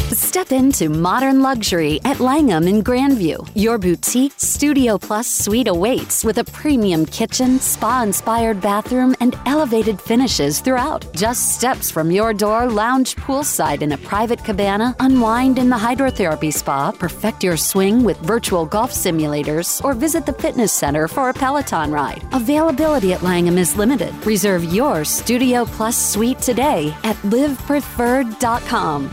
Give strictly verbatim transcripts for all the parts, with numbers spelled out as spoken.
Step into modern luxury at Langham in Grandview. Your boutique Studio Plus suite awaits with a premium kitchen, spa-inspired bathroom, and elevated finishes throughout. Just steps from your door, lounge poolside in a private cabana, unwind in the hydrotherapy spa, perfect your swing with virtual golf simulators, or visit the fitness center for a Peloton ride. Availability at Langham is limited. Reserve your Studio Plus suite today at live preferred dot com.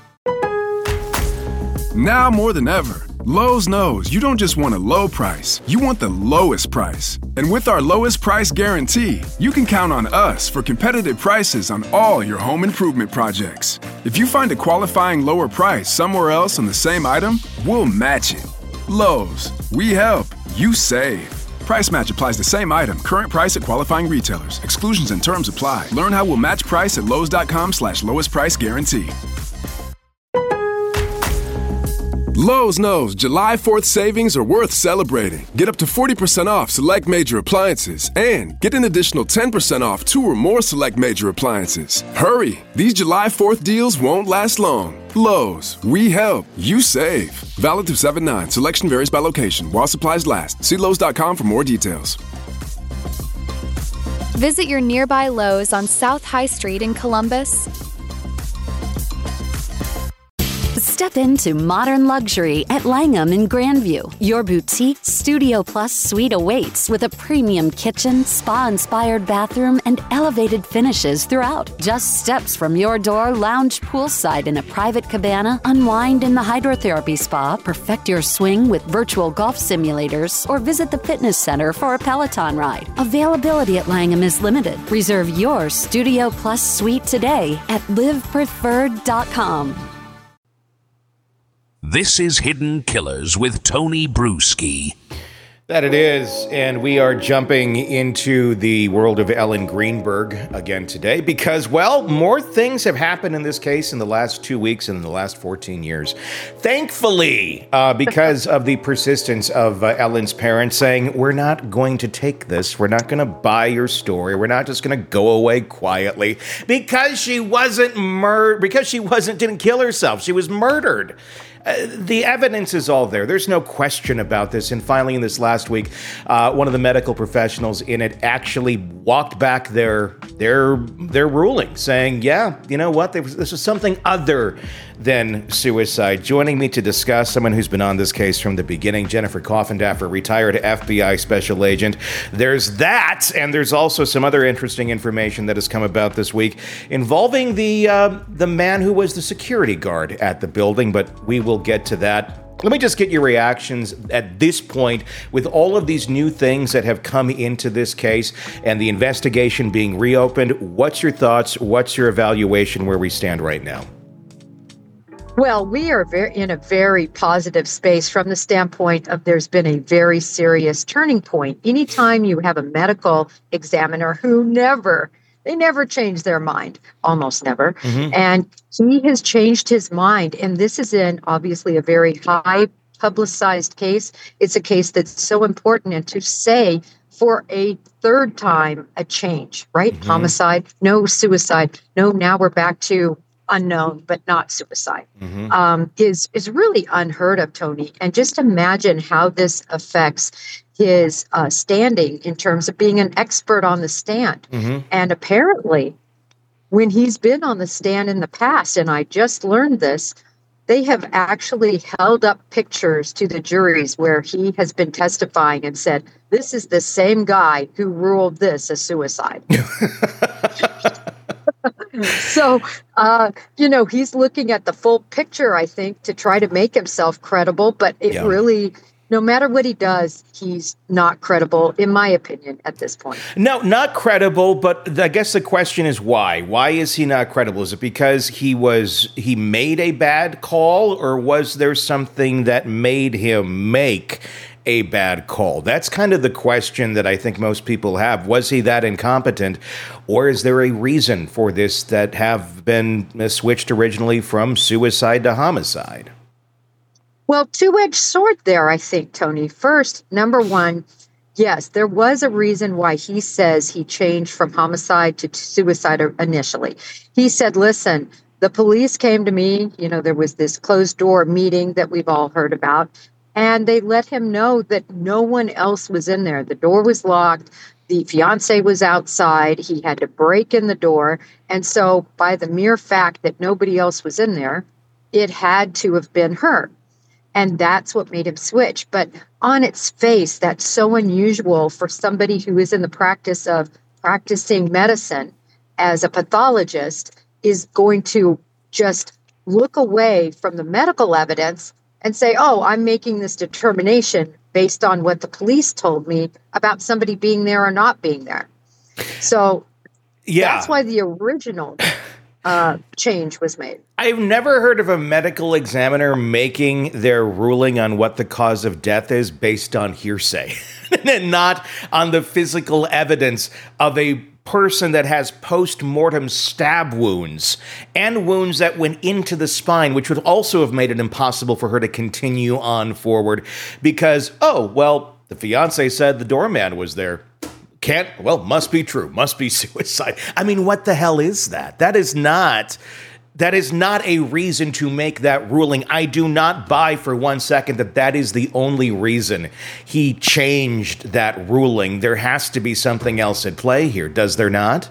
Now more than ever, Lowe's knows you don't just want a low price, you want the lowest price. And with our lowest price guarantee, you can count on us for competitive prices on all your home improvement projects. If you find a qualifying lower price somewhere else on the same item, we'll match it. Lowe's, we help, you save. Price match applies the same item. Current price at qualifying retailers. Exclusions and terms apply. Learn how we'll match price at lowes.com slash lowest price guarantee. Lowe's knows July fourth savings are worth celebrating. Get up to forty percent off select major appliances and get an additional ten percent off two or more select major appliances. Hurry! These July fourth deals won't last long. Lowe's, we help, you save. Valid through seven nine. Selection varies by location. While supplies last. See lowes dot com for more details. Visit your nearby Lowe's on South High Street in Columbus. Step into modern luxury at Langham in Grandview. Your boutique Studio Plus suite awaits with a premium kitchen, spa-inspired bathroom, and elevated finishes throughout. Just steps from your door, lounge poolside in a private cabana, unwind in the hydrotherapy spa, perfect your swing with virtual golf simulators, or visit the fitness center for a Peloton ride. Availability at Langham is limited. Reserve your Studio Plus suite today at live preferred dot com. This is Hidden Killers with Tony Bruschi. That it is, and we are jumping into the world of Ellen Greenberg again today because, well, more things have happened in this case in the last two weeks and in the last fourteen years. Thankfully, uh, because of the persistence of uh, Ellen's parents saying, we're not going to take this, we're not going to buy your story, we're not just going to go away quietly because she wasn't murdered, because she wasn't, didn't kill herself, she was murdered. Uh, the evidence is all there. There's no question about this. And finally, in this last week, uh, one of the medical professionals in it actually walked back their their their ruling, saying, yeah, you know what? This was something other than suicide. Joining me to discuss, someone who's been on this case from the beginning, Jennifer Coffindaffer, retired F B I special agent. There's that, and there's also some other interesting information that has come about this week involving the uh, the man who was the security guard at the building, but we will get to that. Let me just get your reactions at this point with all of these new things that have come into this case and the investigation being reopened. What's your thoughts? What's your evaluation where we stand right now? Well, we are very, in a very positive space from the standpoint of there's been a very serious turning point. Anytime you have a medical examiner who never, they never change their mind, almost never. Mm-hmm. And he has changed his mind. And this is in obviously a very high publicized case. It's a case that's so important. And to say for a third time a change, right? Mm-hmm. Homicide, no suicide. No, now we're back to unknown, but not suicide, mm-hmm. um, is is really unheard of, Tony. And just imagine how this affects his uh, standing in terms of being an expert on the stand. Mm-hmm. And apparently, when he's been on the stand in the past, and I just learned this, they have actually held up pictures to the juries where he has been testifying and said, this is the same guy who ruled this a suicide. So, uh, you know, he's looking at the full picture, I think, to try to make himself credible. But it yeah. really, no matter what he does, he's not credible, in my opinion, at this point. No, not credible. But I guess the question is why? Why is he not credible? Is it because he was he made a bad call, or was there something that made him make a bad call? That's kind of the question that I think most people have. Was he that incompetent, or is there a reason for this that have been switched originally from suicide to homicide? Well, two-edged sword there, I think, Tony. First, number one, yes, there was a reason why he says he changed from homicide to suicide initially. He said, listen, The police came to me. You know, there was this closed door meeting that we've all heard about, and they let him know that no one else was in there. The door was locked. The fiance was outside. He had to break in the door. And so by the mere fact that nobody else was in there, it had to have been her. And that's what made him switch. But on its face, that's so unusual for somebody who is in the practice of practicing medicine as a pathologist, is going to just look away from the medical evidence and say, oh, I'm making this determination based on what the police told me about somebody being there or not being there. So yeah, that's why the original uh, change was made. I've never heard of a medical examiner making their ruling on what the cause of death is based on hearsay and not on the physical evidence of a person that has post-mortem stab wounds and wounds that went into the spine, which would also have made it impossible for her to continue on forward because, oh, well, the fiance said the doorman was there. Can't, well, must be true, must be suicide. I mean, what the hell is that? That is not... That is not a reason to make that ruling. I do not buy for one second that that is the only reason he changed that ruling. There has to be something else at play here, does there not?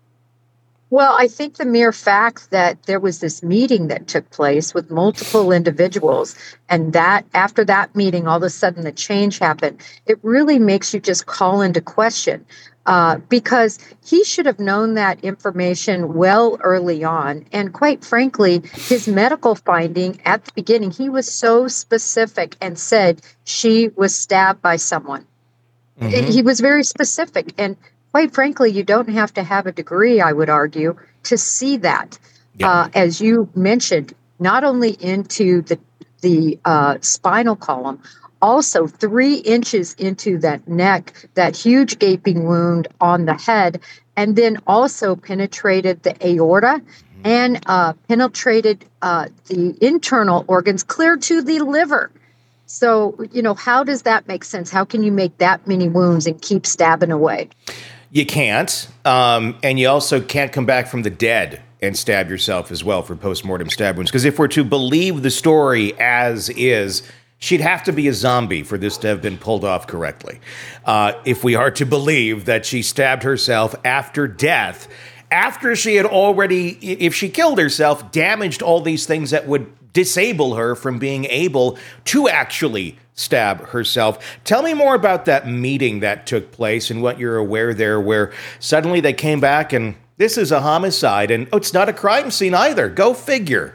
Well, I think the mere fact that there was this meeting that took place with multiple individuals, and that after that meeting, all of a sudden the change happened, it really makes you just call into question. Uh, because he should have known that information well early on. And quite frankly, his medical finding at the beginning, he was so specific and said she was stabbed by someone. Mm-hmm. He was very specific. And quite frankly, you don't have to have a degree, I would argue, to see that. Yeah. Uh, as you mentioned, not only into the, the uh, spinal column, also three inches into that neck, that huge gaping wound on the head, and then also penetrated the aorta and uh, penetrated uh, the internal organs clear to the liver. So, you know, how does that make sense? How can you make that many wounds and keep stabbing away? You can't. Um, and you also can't come back from the dead and stab yourself as well for postmortem stab wounds. Because if we're to believe the story as is, she'd have to be a zombie for this to have been pulled off correctly. Uh, if we are to believe that she stabbed herself after death, after she had already, if she killed herself, damaged all these things that would disable her from being able to actually stab herself. Tell me more about that meeting that took place and what you're aware there, where suddenly they came back and this is a homicide and oh, it's not a crime scene either. Go figure.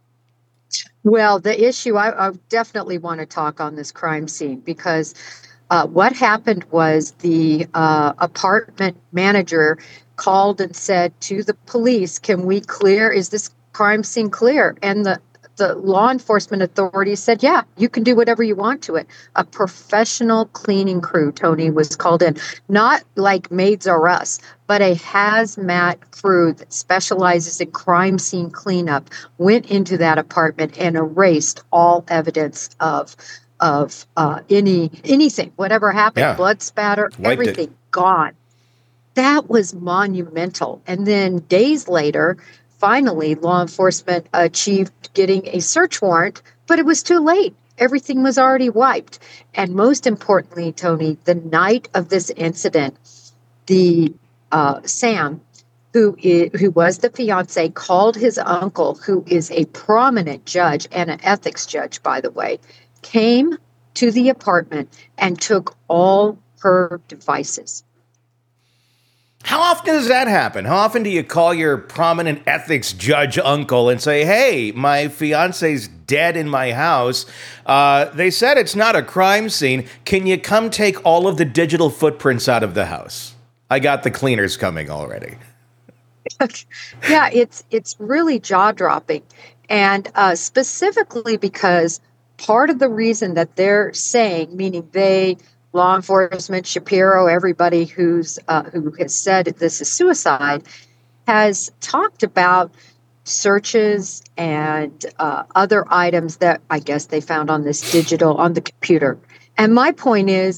Well, the issue, I, I definitely want to talk on this crime scene because uh, what happened was the uh, apartment manager called and said to the police, can we clear, is this crime scene clear? And the, the law enforcement authorities said, yeah, you can do whatever you want to it. A professional cleaning crew, Tony, was called in, not like Maids R Us, but a hazmat crew that specializes in crime scene cleanup went into that apartment and erased all evidence of of uh, any anything, whatever happened, yeah. blood spatter, Wiped everything it. Gone. That was monumental. And then days later, finally, law enforcement achieved getting a search warrant, but it was too late. Everything was already wiped. And most importantly, Tony, the night of this incident, the Uh, Sam, who is, who was the fiance, called his uncle, who is a prominent judge and an ethics judge, by the way, came to the apartment and took all her devices. How often does that happen? How often do you call your prominent ethics judge uncle and say, hey, my fiance's dead in my house. Uh, they said it's not a crime scene. Can you come take all of the digital footprints out of the house? I got the cleaners coming already. Yeah, it's it's really jaw-dropping. And uh, specifically because part of the reason that they're saying, meaning they, law enforcement, Shapiro, everybody who's uh, who has said this is suicide, has talked about searches and uh, other items that I guess they found on this digital, on the computer. And my point is,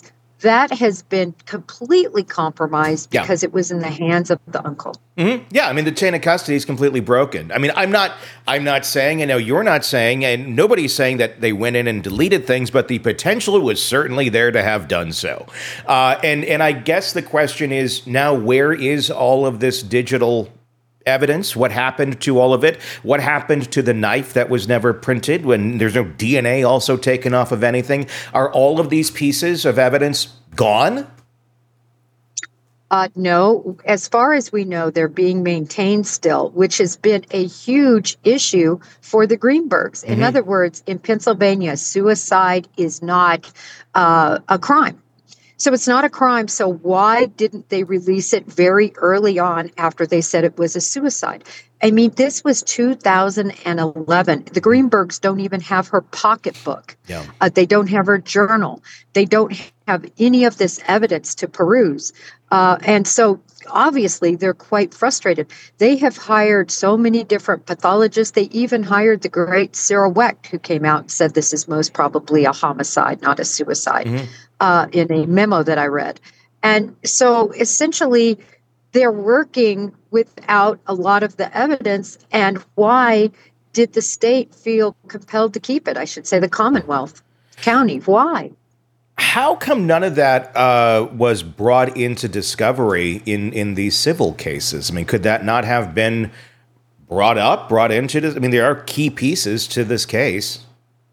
that has been completely compromised Yeah. because it was in the hands of the uncle. Mm-hmm. Yeah, I mean the chain of custody is completely broken. I mean, I'm not, I'm not saying, I know you're not saying, and nobody's saying that they went in and deleted things, but the potential was certainly there to have done so. Uh, and and I guess the question is now, where is all of this digital evidence? What happened to all of it? What happened to the knife that was never printed when there's no D N A also taken off of anything? Are all of these pieces of evidence gone? Uh, no, as far as we know, they're being maintained still, which has been a huge issue for the Greenbergs. In Mm-hmm. other words, in Pennsylvania, suicide is not uh, a crime. So it's not a crime. So why didn't they release it very early on after they said it was a suicide? I mean, this was two thousand eleven. The Greenbergs don't even have her pocketbook. Yeah. Uh, they don't have her journal. They don't have any of this evidence to peruse. Uh, and so obviously they're quite frustrated. They have hired so many different pathologists. They even hired the great Cyril Wecht, who came out and said this is most probably a homicide, not a suicide, mm-hmm. uh, in a memo that I read. And so essentially they're working without a lot of the evidence. And why did the state feel compelled to keep it? I should say the Commonwealth County. Why? How come none of that uh, was brought into discovery in, in these civil cases? I mean, could that not have been brought up, brought into this? I mean, there are key pieces to this case.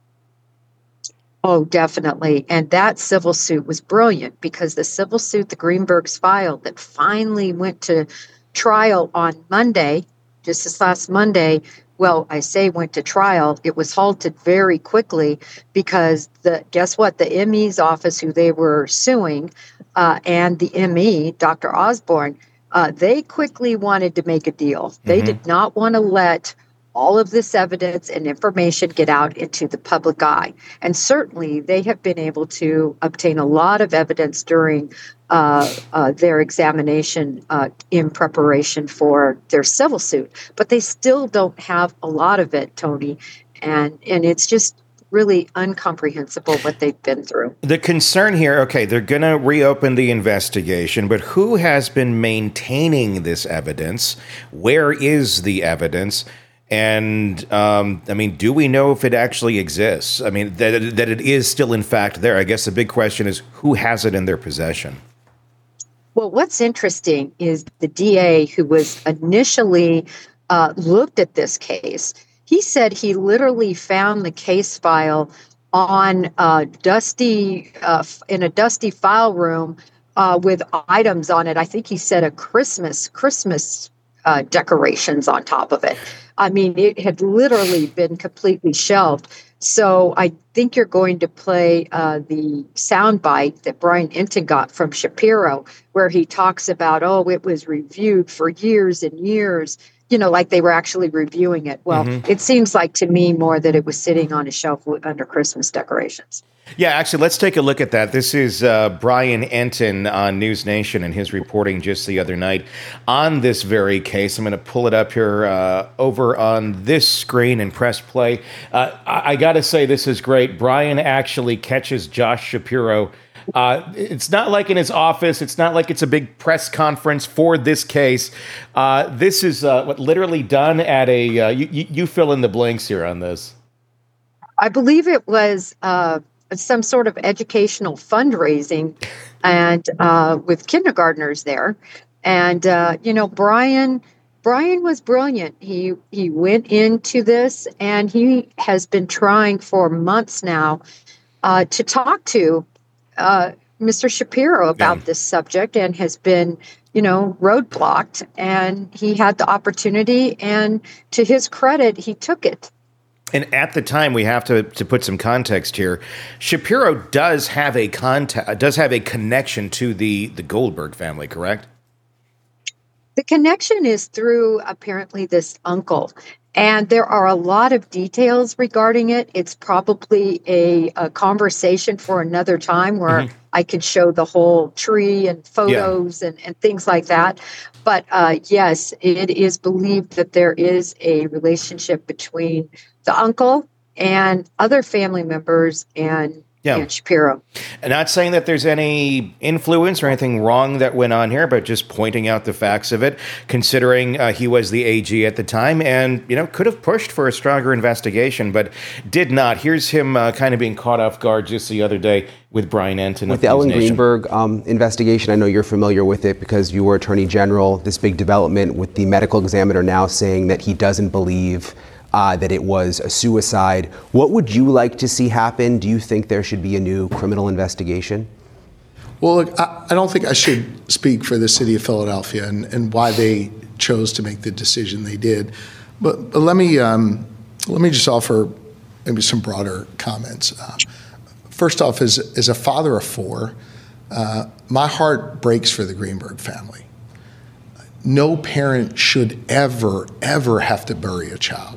Oh, definitely. And that civil suit was brilliant because the civil suit the Greenbergs filed that finally went to trial on Monday, just this last Monday, well, I say went to trial, it was halted very quickly because the guess what? The M E's office, who they were suing, uh, and the M E, Doctor Osborne, uh, they quickly wanted to make a deal. They mm-hmm. did not want to let all of this evidence and information get out into the public eye. And certainly they have been able to obtain a lot of evidence during uh, uh, their examination uh, in preparation for their civil suit. But they still don't have a lot of it, Tony. And, and it's just really incomprehensible what they've been through. The concern here, okay, they're going to reopen the investigation, but who has been maintaining this evidence? Where is the evidence? And, um, I mean, do we know if it actually exists? I mean, that, that it is still, in fact, there. I guess the big question is, who has it in their possession? Well, what's interesting is the D A who was initially uh, looked at this case, he said he literally found the case file on uh, dusty, uh, in a dusty file room uh, with items on it. I think he said a Christmas, Christmas uh, decorations on top of it. I mean, it had literally been completely shelved. So I think you're going to play uh, the soundbite that Brian Entin got from Shapiro, where he talks about, oh, it was reviewed for years and years, you know, like they were actually reviewing it. Well, mm-hmm. It seems like to me more that it was sitting on a shelf under Christmas decorations. Yeah, actually, let's take a look at that. This is uh, Brian Entin on News Nation and his reporting just the other night on this very case. I'm going to pull it up here uh, over on this screen and press play. Uh, I, I got to say, this is great. Brian actually catches Josh Shapiro. Uh, it's not like in his office. It's not like it's a big press conference for this case. Uh, this is uh, what literally done at a, uh, you, you fill in the blanks here on this. I believe it was uh, some sort of educational fundraising and uh, with kindergartners there. And, uh, you know, Brian, Brian was brilliant. He, he went into this and he has been trying for months now uh, to talk to Uh, Mister Shapiro about yeah. this subject and has been, you know, roadblocked, and he had the opportunity, and to his credit, he took it. And at the time, we have to to put some context here. Shapiro does have a contact, does have a connection to the the Goldberg family, correct? The connection is through apparently this uncle. And there are a lot of details regarding it. It's probably a, a conversation for another time where mm-hmm. I could show the whole tree and photos yeah. and, and things like that. But uh, yes, it is believed that there is a relationship between the uncle and other family members and Yeah. Dan Shapiro. And not saying that there's any influence or anything wrong that went on here, but just pointing out the facts of it, considering uh, he was the A G at the time and, you know, could have pushed for a stronger investigation, but did not. Here's him uh, kind of being caught off guard just the other day with Brian Entin. With the Ellen Greenberg um, investigation, I know you're familiar with it because you were Attorney General. This big development with the medical examiner now saying that he doesn't believe Uh, that it was a suicide. What would you like to see happen? Do you think there should be a new criminal investigation? Well, look, I, I don't think I should speak for the city of Philadelphia and, and why they chose to make the decision they did. But, but let me um, let me just offer maybe some broader comments. Uh, first off, as, as a father of four, uh, my heart breaks for the Greenberg family. No parent should ever, ever have to bury a child.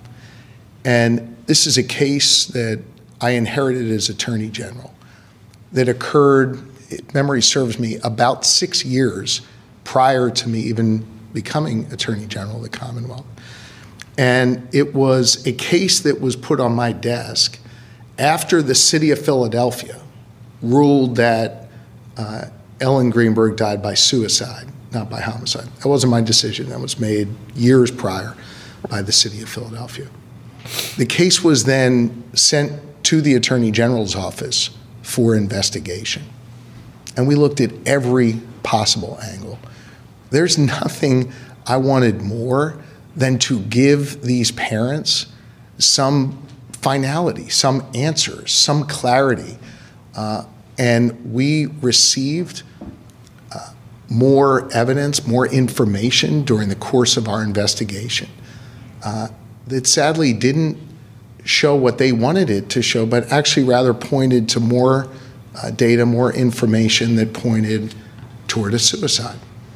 And this is a case that I inherited as Attorney General that occurred, if memory serves me, about six years prior to me even becoming Attorney General of the Commonwealth. And it was a case that was put on my desk after the city of Philadelphia ruled that uh, Ellen Greenberg died by suicide, not by homicide. That wasn't my decision. That was made years prior by the city of Philadelphia. The case was then sent to the Attorney General's office for investigation. And we looked at every possible angle. There's nothing I wanted more than to give these parents some finality, some answers, some clarity. Uh, and we received uh, more evidence, more information during the course of our investigation. Uh, that sadly didn't show what they wanted it to show, but actually rather pointed to more uh, data, more information that pointed toward a suicide.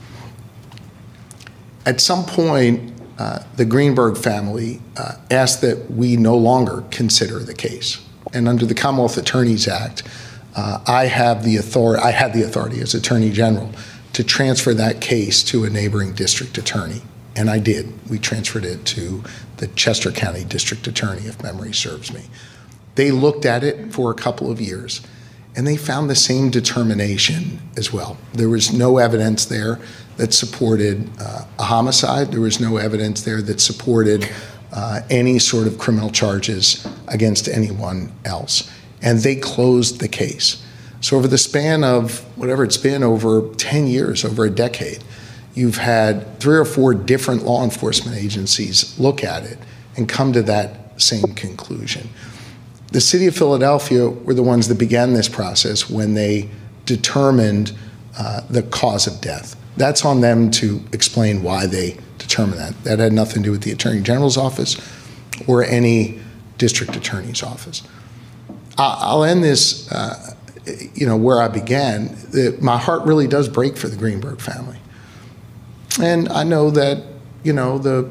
At some point, uh, the Greenberg family uh, asked that we no longer consider the case. And under the Commonwealth Attorneys Act, uh, I have the authority, I had the authority as Attorney General to transfer that case to a neighboring district attorney. And I did. We transferred it to the Chester County District Attorney, if memory serves me. They looked at it for a couple of years, and they found the same determination as well. There was no evidence there that supported uh, a homicide. There was no evidence there that supported uh, any sort of criminal charges against anyone else. And they closed the case. So over the span of whatever it's been, over ten years, over a decade, you've had three or four different law enforcement agencies look at it and come to that same conclusion. The city of Philadelphia were the ones that began this process when they determined uh, the cause of death. That's on them to explain why they determined that. That had nothing to do with the Attorney General's office or any district attorney's office. I'll end this, uh, you know, where I began. My heart really does break for the Greenberg family. And I know that, you know, the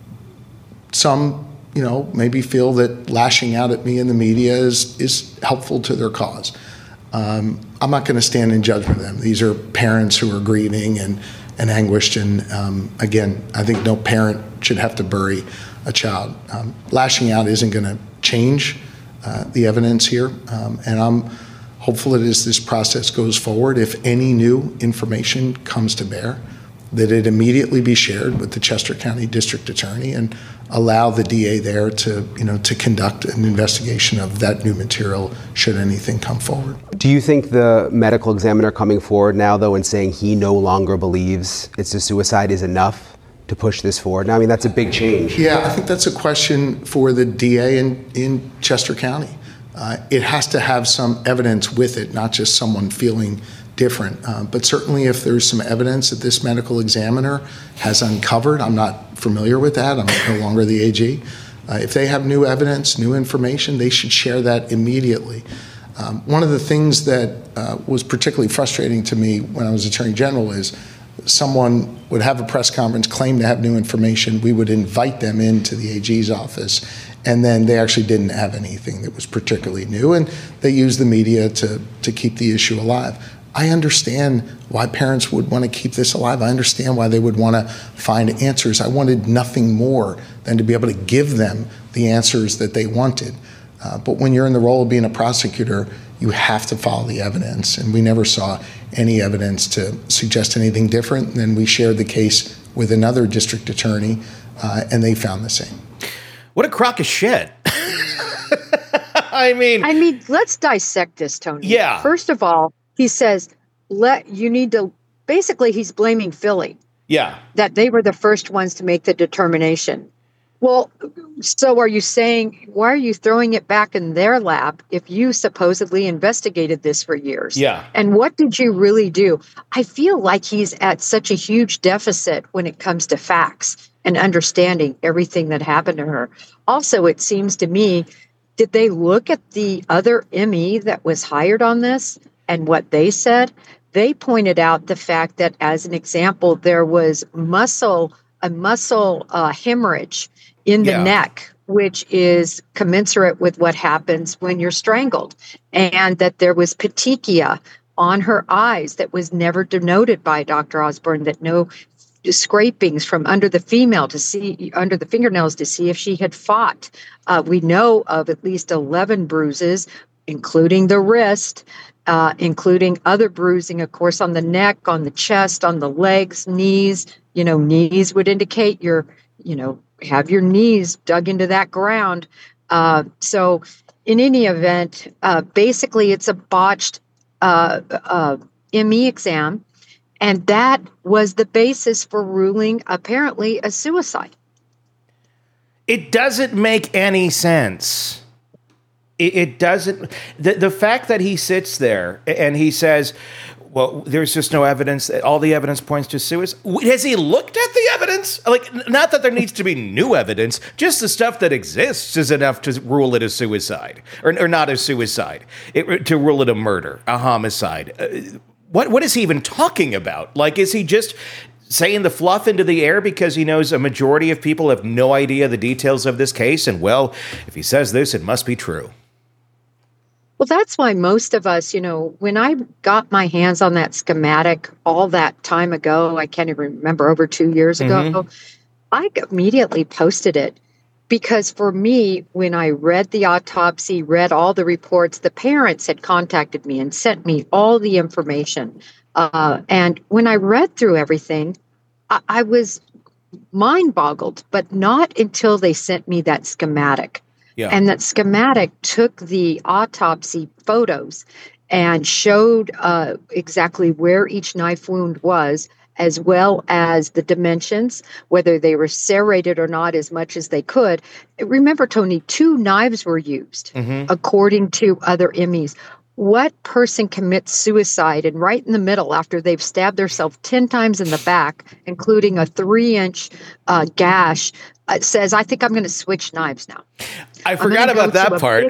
some, you know, maybe feel that lashing out at me in the media is, is helpful to their cause. Um, I'm not going to stand in judgment of them. These are parents who are grieving and, and anguished. And um, again, I think no parent should have to bury a child. Um, lashing out isn't going to change uh, the evidence here. Um, and I'm hopeful that as this process goes forward, if any new information comes to bear, that it immediately be shared with the Chester County District Attorney and allow the D A there to, you know, to conduct an investigation of that new material should anything come forward. Do you think the medical examiner coming forward now, though, and saying he no longer believes it's a suicide is enough to push this forward? Now, I mean, that's a big change. Yeah, I think that's a question for the D A in, in Chester County. Uh, it has to have some evidence with it, not just someone feeling different. Uh, but certainly if there's some evidence that this medical examiner has uncovered, I'm not familiar with that, I'm no longer the A G. Uh, if they have new evidence, new information, they should share that immediately. Um, one of the things that uh, was particularly frustrating to me when I was Attorney General is someone would have a press conference, claim to have new information, we would invite them into the A G's office, and then they actually didn't have anything that was particularly new, and they used the media to, to keep the issue alive. I understand why parents would want to keep this alive. I understand why they would want to find answers. I wanted nothing more than to be able to give them the answers that they wanted. Uh, but when you're in the role of being a prosecutor, you have to follow the evidence. And we never saw any evidence to suggest anything different. And then we shared the case with another district attorney, uh, and they found the same. What a crock of shit. I mean, I mean, let's dissect this, Tony. Yeah. First of all, he says, let you need to, basically he's blaming Philly. Yeah. That they were the first ones to make the determination. Well, so are you saying, why are you throwing it back in their lap if you supposedly investigated this for years? Yeah. And what did you really do? I feel like he's at such a huge deficit when it comes to facts and understanding everything that happened to her. Also, it seems to me, did they look at the other M E that was hired on this and what they said? They pointed out the fact that, as an example, there was muscle, a muscle uh, hemorrhage in the Yeah. neck, which is commensurate with what happens when you're strangled, and that there was petechia on her eyes that was never denoted by Doctor Osborne, that no scrapings from under the female to see under the fingernails to see if she had fought. Uh, we know of at least eleven bruises, including the wrist, uh, including other bruising, of course, on the neck, on the chest, on the legs, knees. You know, knees would indicate you're, you know, have your knees dug into that ground. Uh, so in any event, uh, basically it's a botched uh, uh, M E exam. And that was the basis for ruling, apparently, a suicide. It doesn't make any sense. It, it doesn't. The, the fact that he sits there and he says, well, there's just no evidence. All the evidence points to suicide. Has he looked at the evidence? Like, not that there needs to be new evidence. Just the stuff that exists is enough to rule it a suicide. Or, or not a suicide. It, to rule it a murder, a homicide. Uh, What what is he even talking about? Like, is he just saying the fluff into the air because he knows a majority of people have no idea the details of this case? And, well, if he says this, it must be true. Well, that's why most of us, you know, when I got my hands on that schematic all that time ago, I can't even remember, over two years ago, mm-hmm. I immediately posted it. Because for me, when I read the autopsy, read all the reports, the parents had contacted me and sent me all the information. Uh, and when I read through everything, I, I was mind boggled, but not until they sent me that schematic. Yeah. And that schematic took the autopsy photos and showed uh, exactly where each knife wound was, as well as the dimensions, whether they were serrated or not, as much as they could. Remember, Tony, two knives were used, mm-hmm. according to other M Es. What person commits suicide and right in the middle after they've stabbed themselves ten times in the back, including a three-inch uh, gash, uh, says, I think I'm going to switch knives now. I forgot about that part.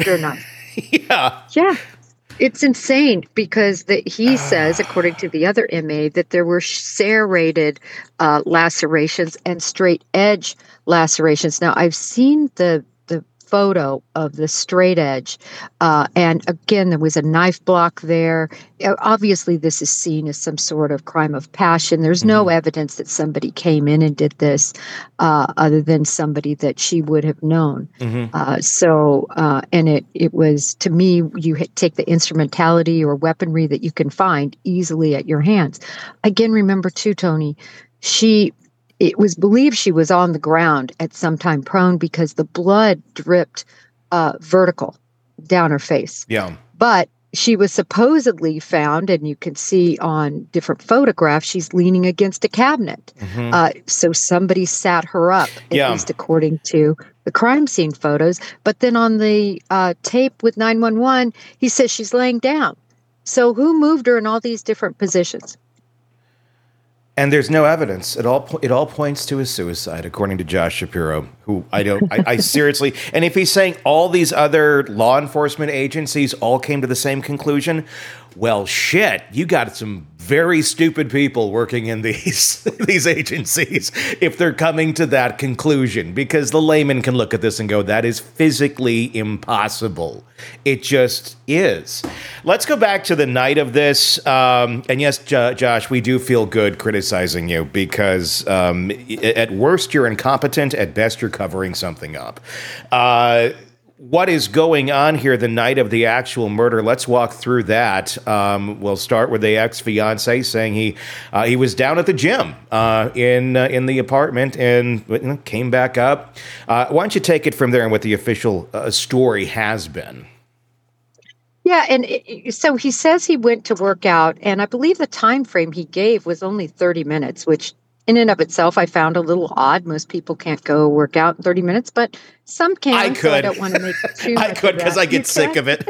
yeah. Yeah. It's insane because the, he says, according to the other M A, that there were serrated uh, lacerations and straight edge lacerations. Now, I've seen the the photo of the straight edge, uh, and again, there was a knife block there. Obviously, this is seen as some sort of crime of passion. There's mm-hmm. no evidence that somebody came in and did this, uh, other than somebody that she would have known. Mm-hmm. Uh, so, uh, and it it was, to me, you take the instrumentality or weaponry that you can find easily at your hands. Again, remember too, Tony, she. It was believed she was on the ground at some time, prone, because the blood dripped uh, vertical down her face. Yeah. But she was supposedly found, and you can see on different photographs, she's leaning against a cabinet. Mm-hmm. Uh, so somebody sat her up, at yeah. least according to the crime scene photos. But then on the uh, tape with nine one one, he says she's laying down. So who moved her in all these different positions? And there's no evidence. It all it all points to a suicide, according to Josh Shapiro, who I don't, I, I seriously, and if he's saying all these other law enforcement agencies all came to the same conclusion, well, shit, you got some very stupid people working in these these agencies if they're coming to that conclusion, because the layman can look at this and go, that is physically impossible. It just is. Let's go back to the night of this. Um, and yes, J- Josh, we do feel good criticizing you because um, at worst, you're incompetent. At best, you're covering something up. Uh, what is going on here the night of the actual murder? Let's walk through that. Um, we'll start with the ex-fiance saying he uh, he was down at the gym uh, in uh, in the apartment and you know, came back up. Uh, why don't you take it from there and what the official uh, story has been? Yeah, and it, so he says he went to work out, and I believe the time frame he gave was only thirty minutes, which in and of itself I found a little odd. Most people can't go work out in thirty minutes, but some can. I could. So I don't want to make too much I could because I get you sick can? of it.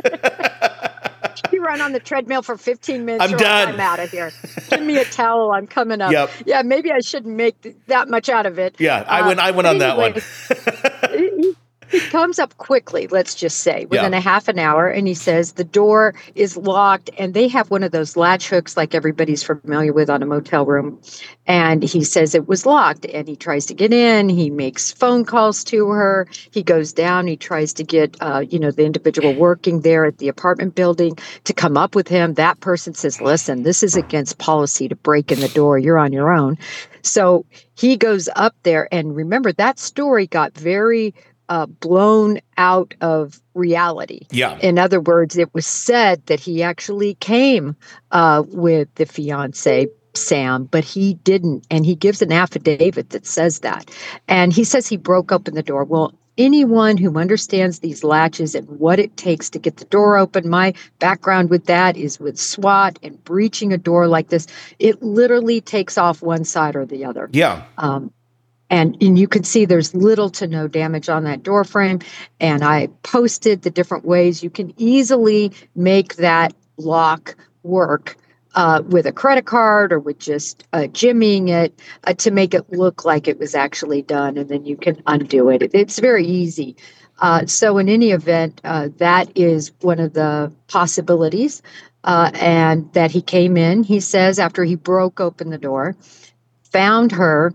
You run on the treadmill for fifteen minutes. I'm done. I'm out of here. Give me a towel. I'm coming up. Yep. Yeah, maybe I shouldn't make th- that much out of it. Yeah, I went. I went uh, on that anyway, one. he, he comes up quickly, let's just say, within Yeah. a half an hour, and he says the door is locked, and they have one of those latch hooks like everybody's familiar with on a motel room. And he says it was locked, and he tries to get in. He makes phone calls to her. He goes down. He tries to get, uh, you know, the individual working there at the apartment building to come up with him. That person says, listen, this is against policy to break in the door. You're on your own. So he goes up there, and remember, that story got very Uh, blown out of reality. Yeah. In other words, it was said that he actually came uh, with the fiance, Sam, but he didn't. And he gives an affidavit that says that. And he says he broke open the door. Well, anyone who understands these latches and what it takes to get the door open, my background with that is with SWAT and breaching a door like this. It literally takes off one side or the other. Yeah. Um, And, and you can see there's little to no damage on that door frame. And I posted the different ways you can easily make that lock work uh, with a credit card or with just uh, jimmying it uh, to make it look like it was actually done. And then you can undo it. It's very easy. Uh, so in any event, uh, that is one of the possibilities. Uh, and that he came in, he says, after he broke open the door, found her.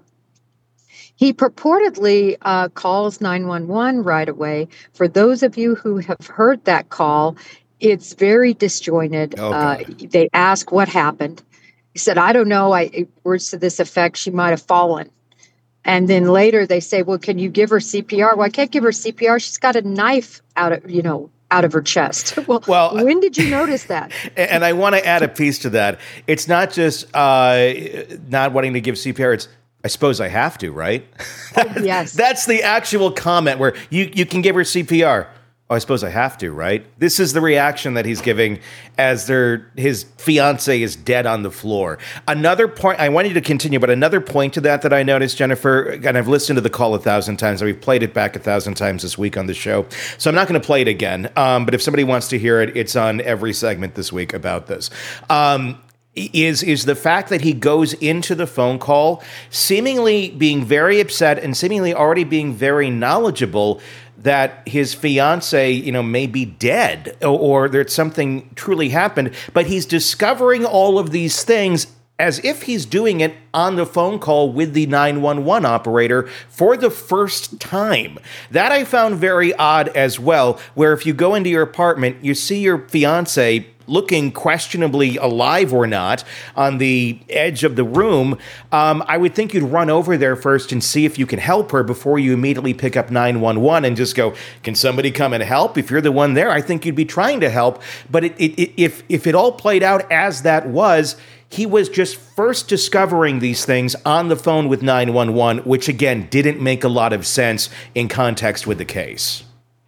He purportedly uh, calls nine one one right away. For those of you who have heard that call, it's very disjointed. Oh, uh, God. they ask what happened. He said, I don't know. I words to this effect, she might have fallen. And then later they say, well, can you give her C P R? Well, I can't give her C P R. She's got a knife out of, you know, out of her chest. Well, Well, when did you notice that? And I want to add a piece to that. It's not just uh, not wanting to give C P R. It's, I suppose I have to, right? Oh, yes. That's the actual comment where you, you can give her C P R. Oh, I suppose I have to, right? This is the reaction that he's giving as their his fiance is dead on the floor. Another point, I want you to continue, but another point to that that I noticed, Jennifer, and I've listened to the call a thousand times, and we've played it back a thousand times this week on the show, so I'm not going to play it again. Um, but if somebody wants to hear it, it's on every segment this week about this. Um, is is the fact that he goes into the phone call seemingly being very upset and seemingly already being very knowledgeable that his fiance, you know, may be dead or, or that something truly happened, but he's discovering all of these things as if he's doing it on the phone call with the nine one one operator for the first time. That I found very odd as well, where if you go into your apartment, you see your fiance looking questionably alive or not on the edge of the room, um, I would think you'd run over there first and see if you can help her before you immediately pick up nine one one and just go, can somebody come and help? If you're the one there, I think you'd be trying to help. But it, it, it, if, if it all played out as that was, he was just first discovering these things on the phone with nine one one, which again didn't make a lot of sense in context with the case.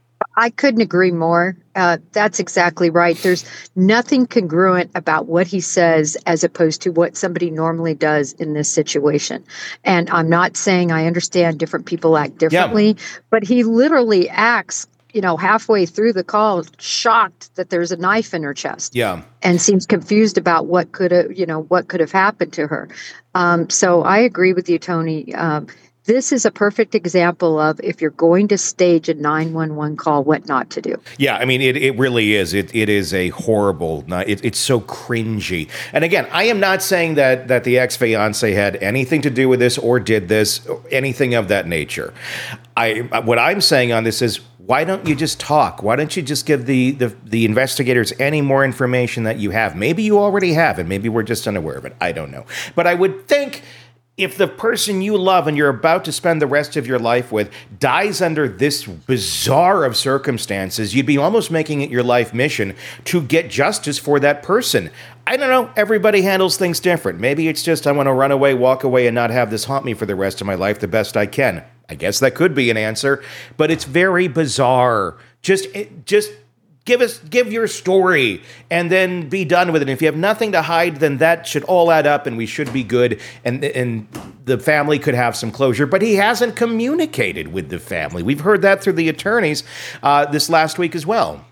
I couldn't agree more. Uh, that's exactly right. There's nothing congruent about what he says as opposed to what somebody normally does in this situation. And I'm not saying I understand different people act differently, yeah. but he literally acts, you know, halfway through the call, shocked that there's a knife in her chest. Yeah. And seems confused about what could have, you know, what could have happened to her. Um, so I agree with you, Tony. Um, This is a perfect example of if you're going to stage a nine one one call, what not to do. Yeah, I mean, it, it really is. It It is a horrible, it, it's so cringy. And again, I am not saying that, that the ex-fiance had anything to do with this or did this, or anything of that nature. I What I'm saying on this is, why don't you just talk? Why don't you just give the, the, the investigators any more information that you have? Maybe you already have, and maybe we're just unaware of it. I don't know. But I would think if the person you love and you're about to spend the rest of your life with dies under this bizarre of circumstances, you'd be almost making it your life mission to get justice for that person. I don't know. Everybody handles things different. Maybe it's just I want to run away, walk away, and not have this haunt me for the rest of my life the best I can. I guess that could be an answer, but it's very bizarre. Just, just give us, give your story, and then be done with it. And if you have nothing to hide, then that should all add up, and we should be good, and and the family could have some closure. But he hasn't communicated with the family. We've heard that through the attorneys uh, this last week as well.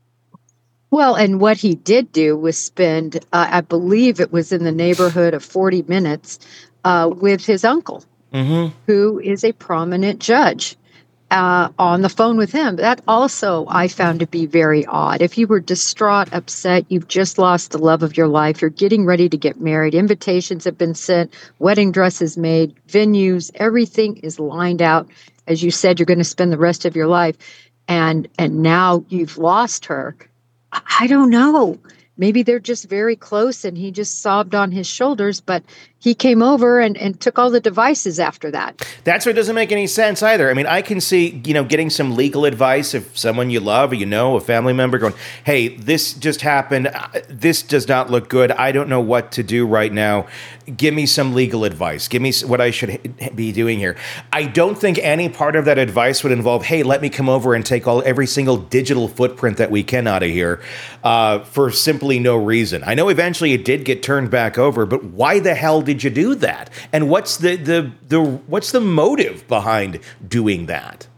Well, and what he did do was spend, uh, I believe it was in the neighborhood of forty minutes uh, with his uncle, mm-hmm. who is a prominent judge, uh, on the phone with him. That also I found to be very odd. If you were distraught, upset, you've just lost the love of your life, you're getting ready to get married, invitations have been sent, wedding dresses made, venues, everything is lined out. As you said, you're going to spend the rest of your life, and and now you've lost her. I don't know. Maybe they're just very close and he just sobbed on his shoulders, but he came over and, and took all the devices after that. That's what doesn't make any sense either. I mean, I can see, you know, getting some legal advice if someone you love or you know, a family member going, hey, this just happened. This does not look good. I don't know what to do right now. Give me some legal advice. Give me what I should be doing here. I don't think any part of that advice would involve, hey, let me come over and take all every single digital footprint that we can out of here uh, for simply no reason. I know eventually it did get turned back over, but why the hell did you do that? And what's the the the what's the motive behind doing that?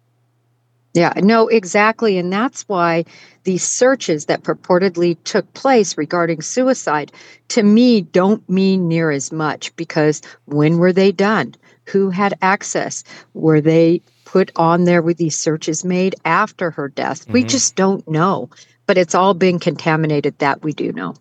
Yeah, no, exactly. And that's why these searches that purportedly took place regarding suicide, to me, don't mean near as much, because when were they done? Who had access? Were they put on there with these searches made after her death? Mm-hmm. We just don't know. But it's all been contaminated, that we do know.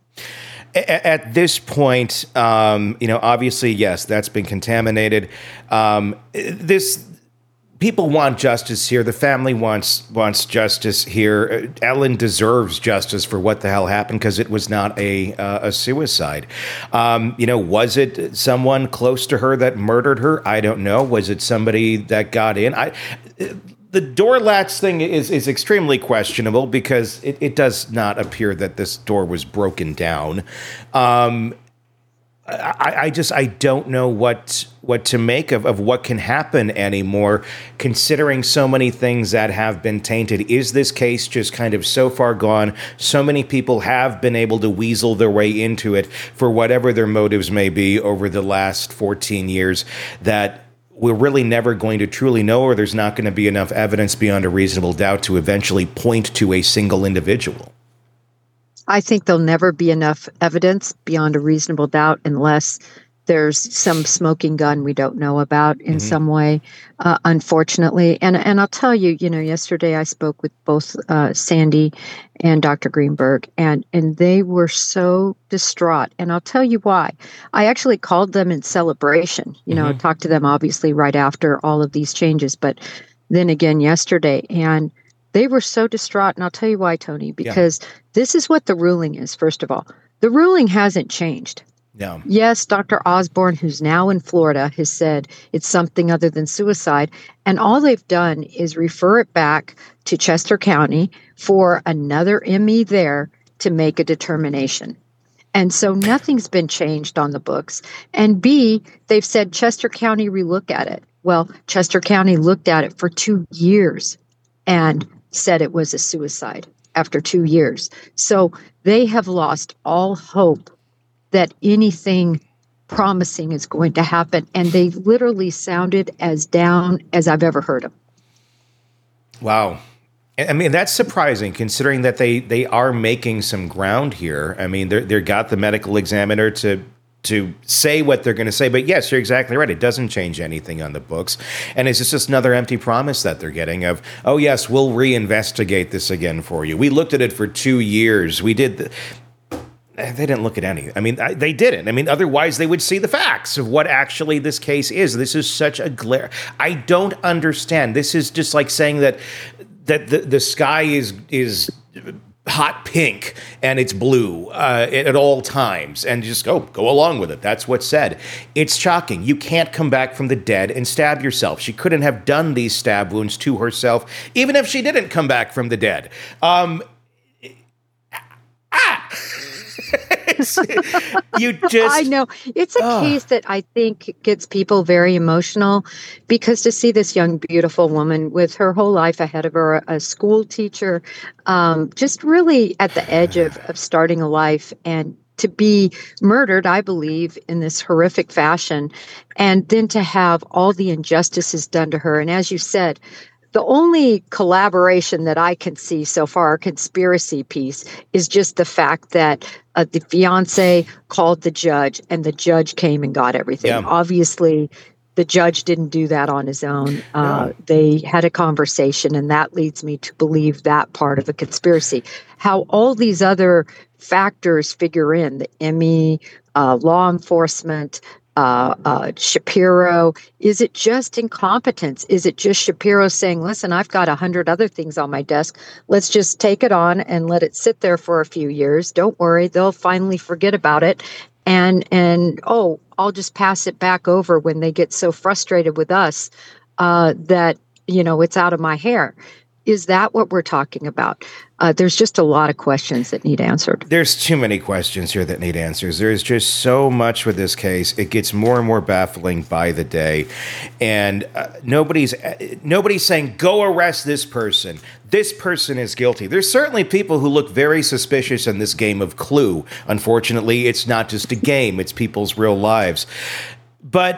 At this point, um, you know, obviously, yes, that's been contaminated. Um, this people want justice here. The family wants wants justice here. Ellen deserves justice for what the hell happened, because it was not a uh, a suicide. Um, you know, was it someone close to her that murdered her? I don't know. Was it somebody that got in? I. The door latch thing is, is extremely questionable, because it, it does not appear that this door was broken down. Um, I, I just I don't know what what to make of, of what can happen anymore, considering so many things that have been tainted. Is this case just kind of so far gone? So many people have been able to weasel their way into it for whatever their motives may be over the last fourteen years that we're really never going to truly know, or there's not going to be enough evidence beyond a reasonable doubt to eventually point to a single individual. I think there'll never be enough evidence beyond a reasonable doubt unless there's some smoking gun we don't know about in mm-hmm. some way, uh, unfortunately. And and I'll tell you, you know, yesterday I spoke with both uh, Sandy and Doctor Greenberg, and, and they were so distraught. And I'll tell you why. I actually called them in celebration, you know, mm-hmm. talked to them obviously right after all of these changes, but then again yesterday. And they were so distraught. And I'll tell you why, Tony, because yeah. this is what the ruling is, first of all. The ruling hasn't changed. No. Yes, Doctor Osborne, who's now in Florida, has said it's something other than suicide. And all they've done is refer it back to Chester County for another M E there to make a determination. And so nothing's been changed on the books. And B, they've said Chester County relook at it. Well, Chester County looked at it for two years and said it was a suicide after two years. So they have lost all hope that anything promising is going to happen. And they literally sounded as down as I've ever heard them. Wow. I mean, that's surprising, considering that they, they are making some ground here. I mean, they're, they've got the medical examiner to to say what they're going to say. But yes, you're exactly right. It doesn't change anything on the books. And it's just another empty promise that they're getting of, oh, yes, we'll reinvestigate this again for you. We looked at it for two years. We did... The, They didn't look at any. I mean, they didn't. I mean, otherwise they would see the facts of what actually this case is. This is such a glare. I don't understand. This is just like saying that that the, the sky is is hot pink and it's blue uh, at all times, and just go go along with it. That's what's said. It's shocking. You can't come back from the dead and stab yourself. She couldn't have done these stab wounds to herself, even if she didn't come back from the dead. Um, ah! You just I know. It's a uh, case that I think gets people very emotional, because to see this young, beautiful woman with her whole life ahead of her, a school teacher, um, just really at the edge of, of starting a life, and to be murdered, I believe, in this horrific fashion, and then to have all the injustices done to her. And as you said, the only collaboration that I can see so far, conspiracy piece, is just the fact that uh, the fiance called the judge and the judge came and got everything. Yeah. Obviously, the judge didn't do that on his own. Uh, no. They had a conversation, and that leads me to believe that part of a conspiracy. How all these other factors figure in, the Emmy, uh, law enforcement, Uh, uh, Shapiro, is it just incompetence? Is it just Shapiro saying, listen, I've got a hundred other things on my desk. Let's just take it on and let it sit there for a few years. Don't worry, they'll finally forget about it. And, and oh, I'll just pass it back over when they get so frustrated with us uh, that, you know, it's out of my hair. Is that what we're talking about? Uh, there's just a lot of questions that need answered. There's too many questions here that need answers. There's just so much with this case. It gets more and more baffling by the day. And uh, nobody's uh, nobody's saying, go arrest this person. This person is guilty. There's certainly people who look very suspicious in this game of Clue. Unfortunately, it's not just a game. It's people's real lives. But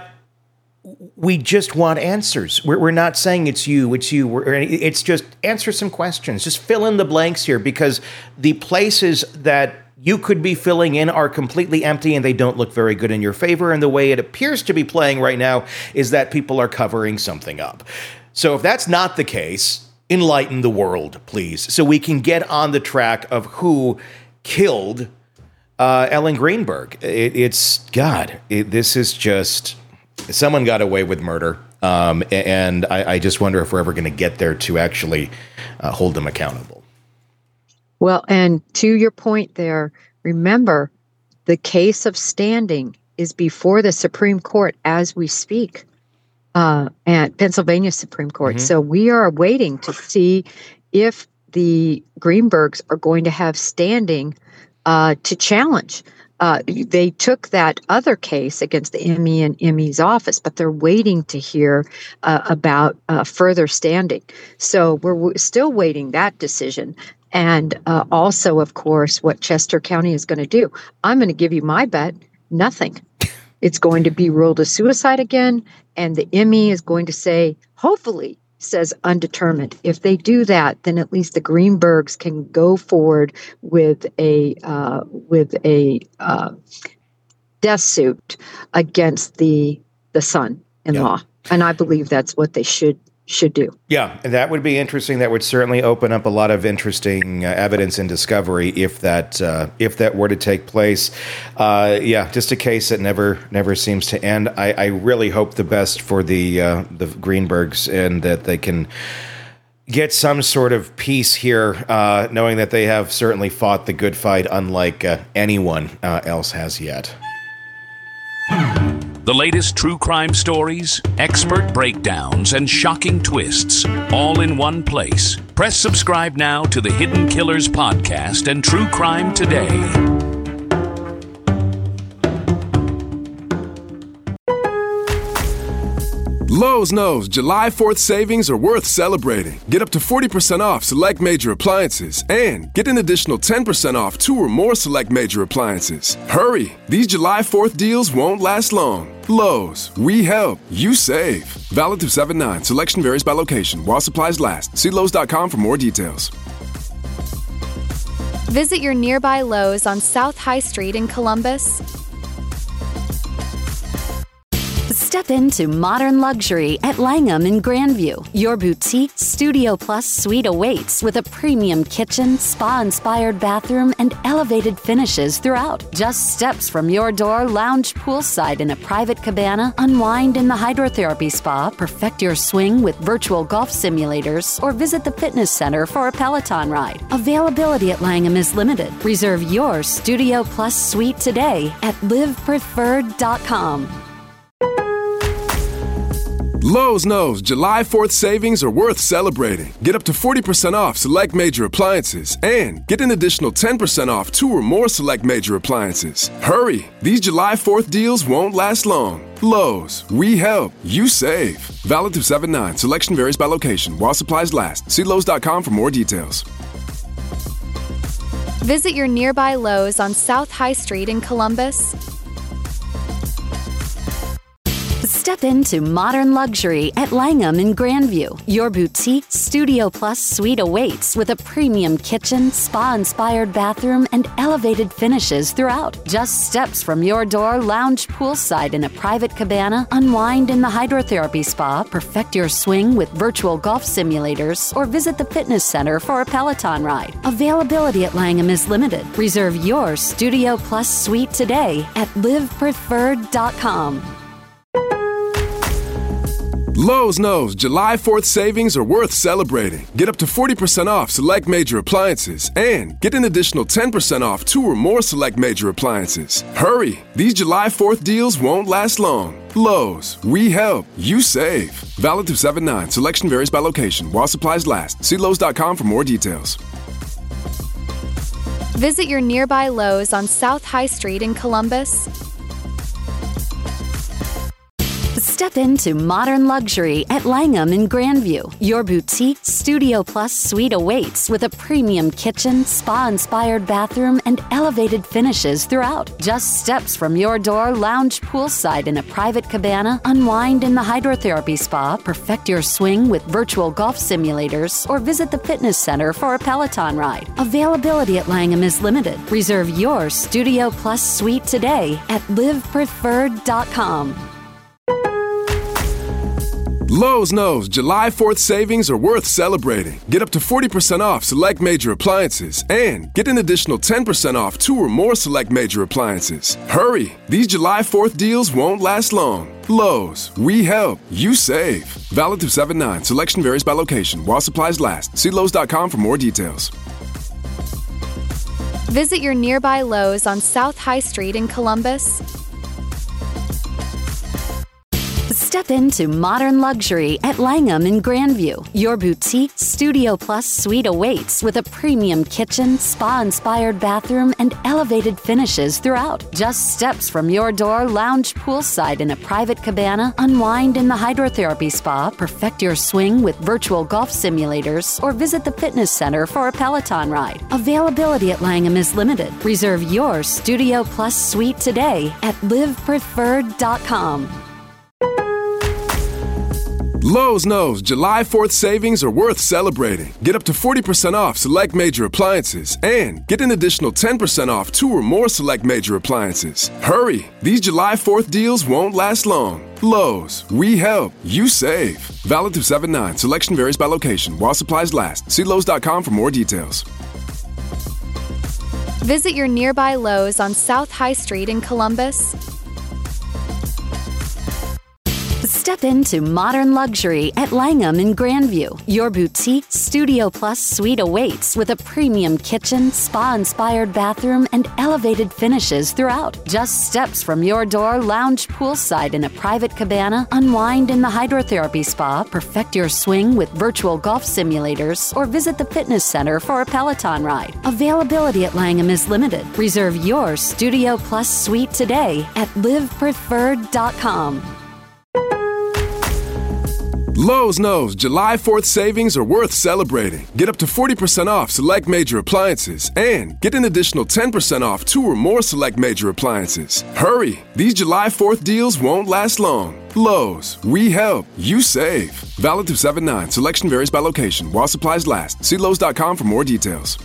we just want answers. We're, we're not saying it's you, it's you. We're, it's just answer some questions. Just fill in the blanks here, because the places that you could be filling in are completely empty and they don't look very good in your favor. And the way it appears to be playing right now is that people are covering something up. So if that's not the case, enlighten the world, please, so we can get on the track of who killed uh, Ellen Greenberg. It, it's, God, it, this is just... Someone got away with murder, um, and I, I just wonder if we're ever going to get there to actually uh, hold them accountable. Well, and to your point there, remember, the case of standing is before the Supreme Court as we speak, uh, at Pennsylvania Supreme Court. Mm-hmm. So we are waiting to see if the Greenbergs are going to have standing uh, to challenge. Uh, they took that other case against the Emmy and Emmy's office, but they're waiting to hear uh, about uh, further standing. So we're w- still waiting that decision. And uh, also, of course, what Chester County is going to do. I'm going to give you my bet, nothing. It's going to be ruled a suicide again, and the Emmy is going to say, hopefully, says undetermined. If they do that, then at least the Greenbergs can go forward with a uh, with a uh, death suit against the the son-in-law, yeah. And I believe that's what they should should do. Yeah, that would be interesting. That would certainly open up a lot of interesting uh, evidence and discovery if that uh, if that were to take place. Uh, yeah, just a case that never never seems to end. I, I really hope the best for the uh, the Greenbergs, and that they can get some sort of peace here, uh, knowing that they have certainly fought the good fight, unlike uh, anyone uh, else has yet. The latest true crime stories, expert breakdowns, and shocking twists, all in one place. Press subscribe now to the Hidden Killers podcast and True Crime Today. Lowe's knows July fourth savings are worth celebrating. Get up to forty percent off select major appliances and get an additional ten percent off two or more select major appliances. Hurry! These July fourth deals won't last long. Lowe's, we help, you save. Valid through seven nine. Selection varies by location. While supplies last. See Lowe's dot com for more details. Visit your nearby Lowe's on South High Street in Columbus. Step into modern luxury at Langham in Grandview. Your boutique Studio Plus suite awaits with a premium kitchen, spa-inspired bathroom, and elevated finishes throughout. Just steps from your door, lounge poolside in a private cabana, unwind in the hydrotherapy spa, perfect your swing with virtual golf simulators, or visit the fitness center for a Peloton ride. Availability at Langham is limited. Reserve your Studio Plus suite today at live preferred dot com. Lowe's knows July fourth savings are worth celebrating. Get up to forty percent off select major appliances and get an additional ten percent off two or more select major appliances. Hurry! These July fourth deals won't last long. Lowe's, we help, you save. Valid through seven nine. Selection varies by location while supplies last. See Lowe's dot com for more details. Visit your nearby Lowe's on South High Street in Columbus. Step into modern luxury at Langham in Grandview. Your boutique Studio Plus suite awaits with a premium kitchen, spa-inspired bathroom, and elevated finishes throughout. Just steps from your door, lounge poolside in a private cabana, unwind in the hydrotherapy spa, perfect your swing with virtual golf simulators, or visit the fitness center for a Peloton ride. Availability at Langham is limited. Reserve your Studio Plus suite today at live preferred dot com. Lowe's knows July fourth savings are worth celebrating. Get up to forty percent off select major appliances and get an additional ten percent off two or more select major appliances. Hurry! These July fourth deals won't last long. Lowe's, we help, you save. Valid through seven nine. Selection varies by location while supplies last. See Lowe's dot com for more details. Visit your nearby Lowe's on South High Street in Columbus. Step into modern luxury at Langham in Grandview. Your boutique Studio Plus suite awaits with a premium kitchen, spa-inspired bathroom, and elevated finishes throughout. Just steps from your door, lounge poolside in a private cabana, unwind in the hydrotherapy spa, perfect your swing with virtual golf simulators, or visit the fitness center for a Peloton ride. Availability at Langham is limited. Reserve your Studio Plus suite today at live preferred dot com. Lowe's knows July fourth savings are worth celebrating. Get up to forty percent off select major appliances and get an additional ten percent off two or more select major appliances. Hurry! These July fourth deals won't last long. Lowe's, we help, you save. Valid through seven nine. Selection varies by location while supplies last. See Lowe's dot com for more details. Visit your nearby Lowe's on South High Street in Columbus. Step into modern luxury at Langham in Grandview. Your boutique Studio Plus suite awaits with a premium kitchen, spa-inspired bathroom, and elevated finishes throughout. Just steps from your door, lounge poolside in a private cabana, unwind in the hydrotherapy spa, perfect your swing with virtual golf simulators, or visit the fitness center for a Peloton ride. Availability at Langham is limited. Reserve your Studio Plus suite today at live preferred dot com. Lowe's knows July fourth savings are worth celebrating. Get up to forty percent off select major appliances and get an additional ten percent off two or more select major appliances. Hurry! These July fourth deals won't last long. Lowe's, we help, you save. Valid through seven nine. Selection varies by location while supplies last. See Lowe's dot com for more details. Visit your nearby Lowe's on South High Street in Columbus. Step into modern luxury at Langham in Grandview. Your boutique Studio Plus suite awaits with a premium kitchen, spa-inspired bathroom, and elevated finishes throughout. Just steps from your door, lounge poolside in a private cabana, unwind in the hydrotherapy spa, perfect your swing with virtual golf simulators, or visit the fitness center for a Peloton ride. Availability at Langham is limited. Reserve your Studio Plus suite today at live preferred dot com. Lowe's knows July fourth savings are worth celebrating. Get up to forty percent off select major appliances and get an additional ten percent off two or more select major appliances. Hurry! These July fourth deals won't last long. Lowe's, we help, you save. Valid through seven nine. Selection varies by location while supplies last. See Lowe's dot com for more details.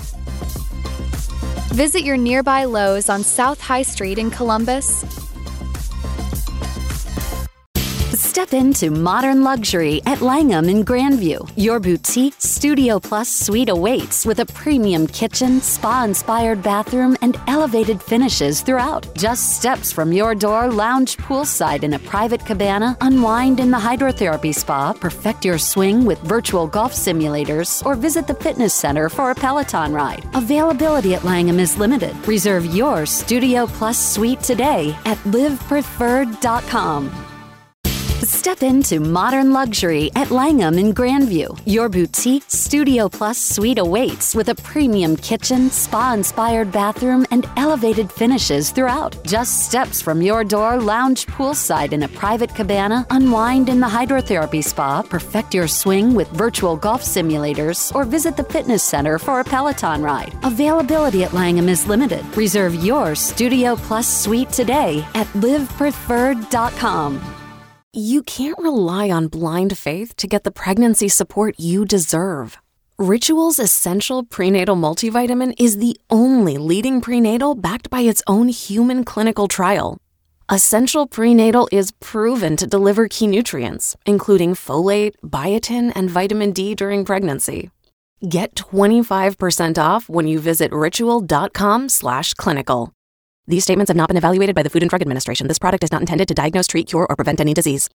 Visit your nearby Lowe's on South High Street in Columbus. Step into modern luxury at Langham in Grandview. Your boutique Studio Plus suite awaits with a premium kitchen, spa-inspired bathroom, and elevated finishes throughout. Just steps from your door, lounge poolside in a private cabana, unwind in the hydrotherapy spa, perfect your swing with virtual golf simulators, or visit the fitness center for a Peloton ride. Availability at Langham is limited. Reserve your Studio Plus suite today at live preferred dot com. Step into modern luxury at Langham in Grandview. Your boutique Studio Plus suite awaits with a premium kitchen, spa-inspired bathroom, and elevated finishes throughout. Just steps from your door, lounge poolside in a private cabana, unwind in the hydrotherapy spa, perfect your swing with virtual golf simulators, or visit the fitness center for a Peloton ride. Availability at Langham is limited. Reserve your Studio Plus suite today at live preferred dot com. You can't rely on blind faith to get the pregnancy support you deserve. Ritual's Essential Prenatal Multivitamin is the only leading prenatal backed by its own human clinical trial. Essential Prenatal is proven to deliver key nutrients, including folate, biotin, and vitamin D during pregnancy. Get twenty-five percent off when you visit ritual.com slash clinical. These statements have not been evaluated by the Food and Drug Administration. This product is not intended to diagnose, treat, cure, or prevent any disease.